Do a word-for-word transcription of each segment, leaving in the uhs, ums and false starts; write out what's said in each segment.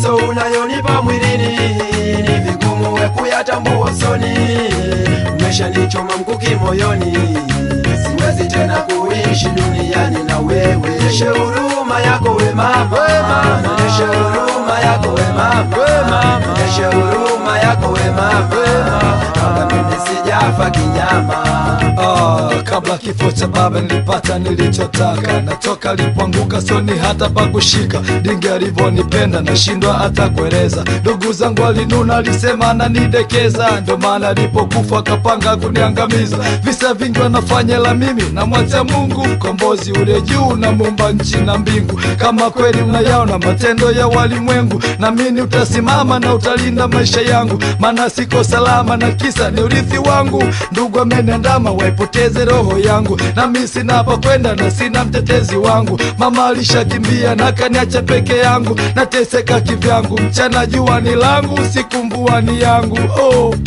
mateso unayonipa mwilini ni vigumu we kuyatambua usoni. Umeshanichoma mkuki moyoni, siwezi tena kuishi duniani na wewe. Nyeshe huruma yako we mama, nyeshe huruma yako we mama, nyeshe huruma yako we mama, kama mimi sijafa kinyama. Ah, kabla kifo cha baba nilipata nilichotaka, natoka lipoanguka soni hata pakushika. Dingi alivonipenda nashindwa hata kueleza. Ndugu zangu walinuna, alisema ananidekeza, ndo maana alipokufa akapanga kuniangamiza. Visa vingi wanafanya la mimi na mwacha Mungu, mkombozi ule juu na muumba nchi na mbingu. Kama kweli unayaona matendo ya walimwengu, na mimi utasimama na utalinda maisha yangu, maana siko salama na kisa ni urithi wangu. Ndugu ameniandama waipoteze roho yangu, na mimi sina pa kwenda na sina mtetezi wangu. Mama alishakimbia na kaniacha peke yangu, nateseka kivyangu, mchana jua ni langu, usiku mvua ni yangu. Oh,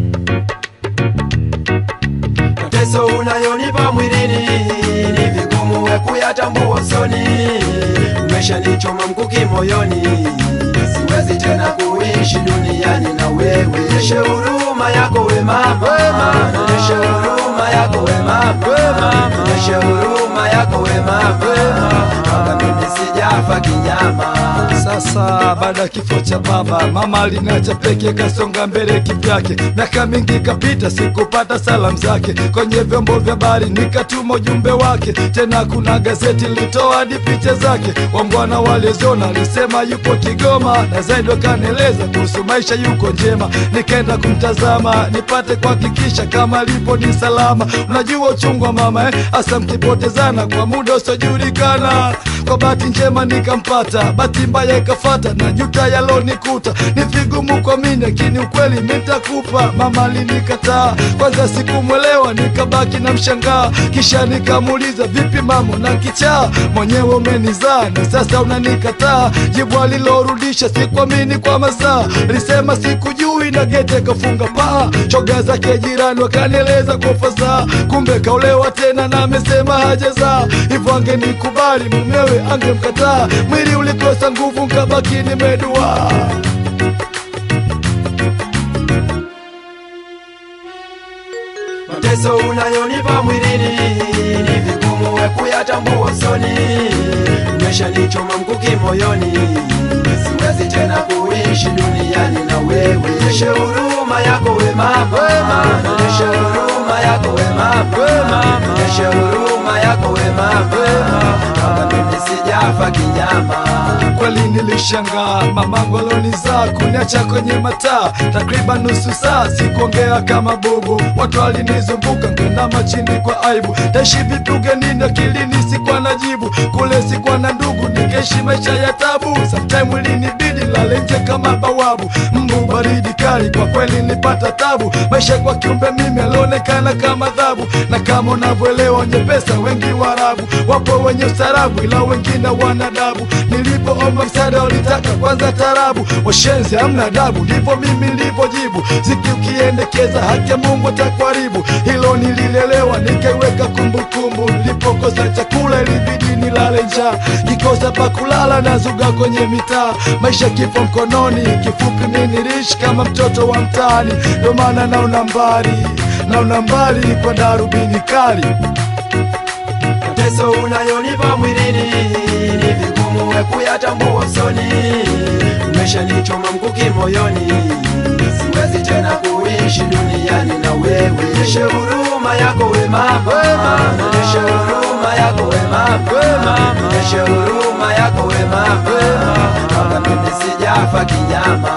mateso unayonipa mwilini ni vigumu we kuyatambua usoni. Umeshanichoma mkuki moyoni, siwezi tena kuishi duniani na wewe. Nyeshe huruma yako we mama, nyeshe huruma yako we mama, nyeshe huruma yako we mama, kama mimi sijafa kinyama. sasa baada ya kifo cha baba, mama aliniacha peke, kasonga mbele kivyake. Miaka mingi kapita, sikupata salamu zake. Kwenye vyombo vya habari nikatuma ujumbe wake, tena kuna gazeti litoa hadi picha zake. Wangwana waliziona, alisema yupo Kigoma, na zaidi wakanieleza kuhusu maisha yuko njema. Nikaenda kumtazama nipate kuhakikisha kama lipo ni salama. Unajua uchungu wa mama eh, hasa mkipotezana kwa muda usiojulikana. Kwa bahati njema nikampata, bahati mbaya ikafata, na juta yalonikuta ni vigumu kwa mimi, lakini ukweli nitakupa. Mama alinikataa, kwanza sikumwelewa, nikabaki na mshangaa. Kisha nikamuuliza, vipi mama na kichaa, mwenyewe umenizaa na sasa unanikataa? Jibu alilorudisha sikuamini kwa masaa, alisema sikujui na gete kafunga paa. Shoga zake jirani wakanieleza kwa fasaha, kumbe kaolewa tena na amesema hajazaa. Hivyo angenikubali mumewe angemkataa, mwili ulikosa nguvu nkabaki nimedua. Mateso unayonipa mwilini ni vigumu we kuyatambua usoni. Umeshanichoma mkuki moyoni, siwezi tena kuishi duniani na wewe. Nyeshe huruma yako we mama, nyeshe huruma yako we mama, nyeshe huruma yako we mama, kama mimi sijafa kinyama. Kweli nilishangaa, mamangu alonizaa kuniacha kwenye mataa takriban nusu saa. Sikuongea kama bubu, watu walinizunguka ngenama chini kwa aibu. Taishi vipi ugenini, akilini sikuwa najibu. Kule sikuwa na ndugu, nikaishi maisha ya tabu. Sometime ilinibidi lale nje kama bawabu. Mbu baridi kali, kwa kweli nilipata tabu. Maisha kwa kiumbe mimi alionekana kama adhabu, na kama unavyoelewa wenye pesa wengi Waarabu. Wapo wenye ustarabu ila wengine wanadabu. Nilipoomba msaada walitaka kwanza tarabu, washenzi hamna adabu, ndivyo mimi nilivyojibu. Ziki ukiendekeza haki ya Mungu atakuharibu. Hilo nililelewa nikaiweka kumbukumbu, nilipokosa chakula ilibidi nilale njaa. Kikosa pa kulala nazuga kwenye mitaa, maisha kifo mkononi. Kifupi mimi niliishi kama mtoto wa mtaani, ndio maana naona mbali, naona mbali kwa darubini kali. Mateso unayonipa mwilini ni vigumu we kuyatambua usoni. Umeshanichoma mkuki moyoni, siwezi tena kuishi duniani na wewe. Nyeshe huruma yako we mama, nyeshe huruma yako we mama, nyeshe huruma yako we mama, kama mimi sijafa kinyama.